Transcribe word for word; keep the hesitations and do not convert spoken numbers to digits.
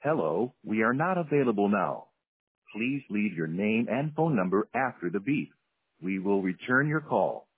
Hello, we are not available now. Please leave your name and phone number after the beep. We will return your call.